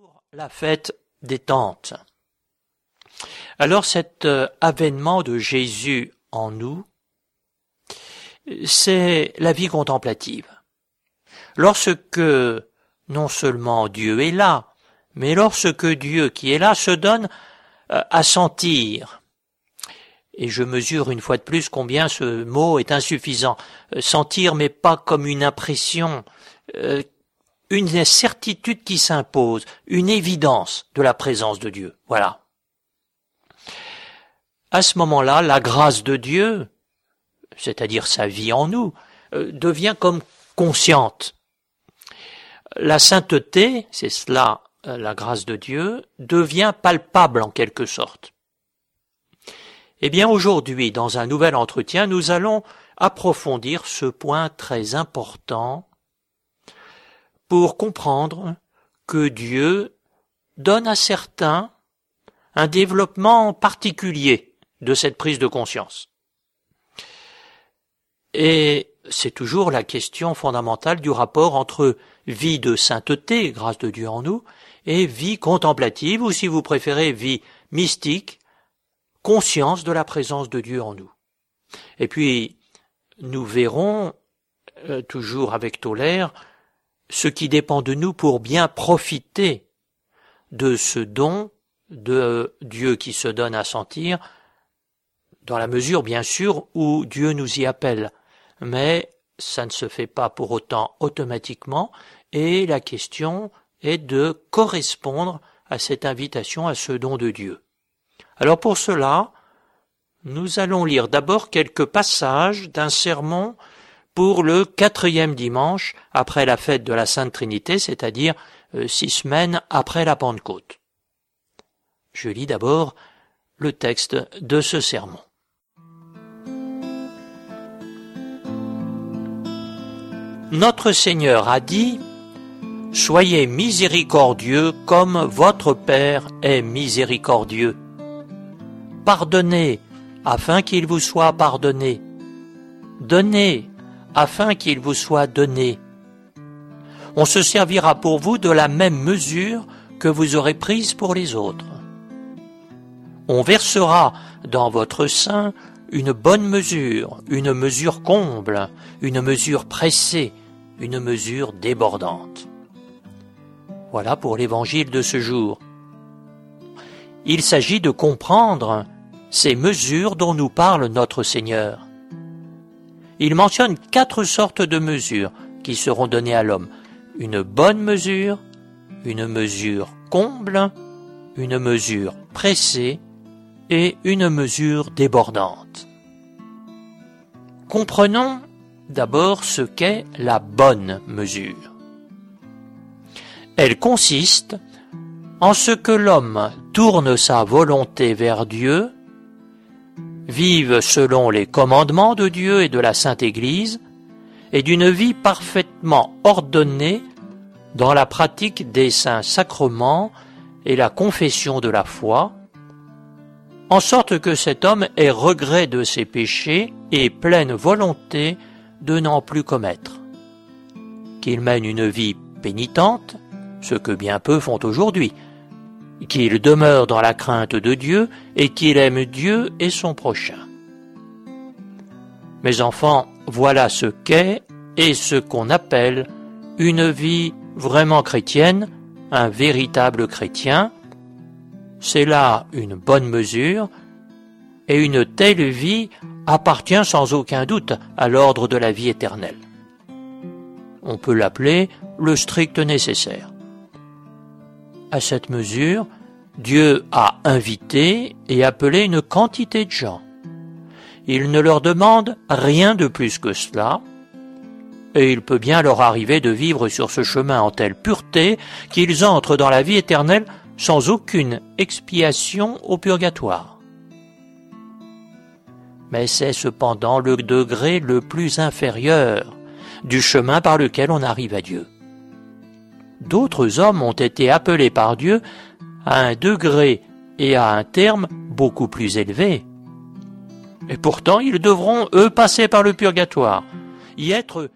pour la fête des tentes. Alors cet avènement de Jésus en nous, c'est la vie contemplative. Lorsque non seulement Dieu est là, mais lorsque Dieu qui est là se donne à sentir. Et je mesure une fois de plus combien ce mot est insuffisant. Sentir, mais pas comme une impression, une certitude qui s'impose, une évidence de la présence de Dieu. Voilà. À ce moment-là, la grâce de Dieu, c'est-à-dire sa vie en nous, devient comme consciente. La sainteté, c'est cela, la grâce de Dieu, devient palpable en quelque sorte. Eh bien, aujourd'hui, dans un nouvel entretien, nous allons approfondir ce point très important pour comprendre que Dieu donne à certains un développement particulier de cette prise de conscience. Et c'est toujours la question fondamentale du rapport entre vie de sainteté, grâce de Dieu en nous, et vie contemplative, ou si vous préférez, vie mystique, conscience de la présence de Dieu en nous. Et puis, nous verrons, toujours avec Toller, ce qui dépend de nous pour bien profiter de ce don de Dieu qui se donne à sentir, dans la mesure, bien sûr, où Dieu nous y appelle. Mais ça ne se fait pas pour autant automatiquement, et la question est de correspondre à cette invitation, à ce don de Dieu. Alors pour cela, nous allons lire d'abord quelques passages d'un sermon pour le 4e dimanche après la fête de la Sainte Trinité, c'est-à-dire 6 semaines après la Pentecôte. Je lis d'abord le texte de ce sermon. Notre Seigneur a dit « Soyez miséricordieux comme votre Père est miséricordieux. Pardonnez, afin qu'il vous soit pardonné. Donnez, afin qu'il vous soit donné. On se servira pour vous de la même mesure que vous aurez prise pour les autres. On versera dans votre sein une bonne mesure, une mesure comble, une mesure pressée, une mesure débordante. » Voilà pour l'évangile de ce jour. Il s'agit de comprendre ces mesures dont nous parle notre Seigneur. Il mentionne 4 sortes de mesures qui seront données à l'homme. Une bonne mesure, une mesure comble, une mesure pressée et une mesure débordante. Comprenons d'abord ce qu'est la bonne mesure. Elle consiste en ce que l'homme tourne sa volonté vers Dieu, vive selon les commandements de Dieu et de la Sainte Église, et d'une vie parfaitement ordonnée dans la pratique des saints sacrements et la confession de la foi, en sorte que cet homme ait regret de ses péchés et pleine volonté de n'en plus commettre. Qu'il mène une vie pénitente, ce que bien peu font aujourd'hui, qu'il demeure dans la crainte de Dieu et qu'il aime Dieu et son prochain. Mes enfants, voilà ce qu'est et ce qu'on appelle une vie vraiment chrétienne, un véritable chrétien. C'est là une bonne mesure, et une telle vie appartient sans aucun doute à l'ordre de la vie éternelle. On peut l'appeler le strict nécessaire. À cette mesure, Dieu a invité et appelé une quantité de gens. Il ne leur demande rien de plus que cela, et il peut bien leur arriver de vivre sur ce chemin en telle pureté qu'ils entrent dans la vie éternelle sans aucune expiation au purgatoire. Mais c'est cependant le degré le plus inférieur du chemin par lequel on arrive à Dieu. D'autres hommes ont été appelés par Dieu à un degré et à un terme beaucoup plus élevés. Et pourtant, ils devront, eux, passer par le purgatoire, y être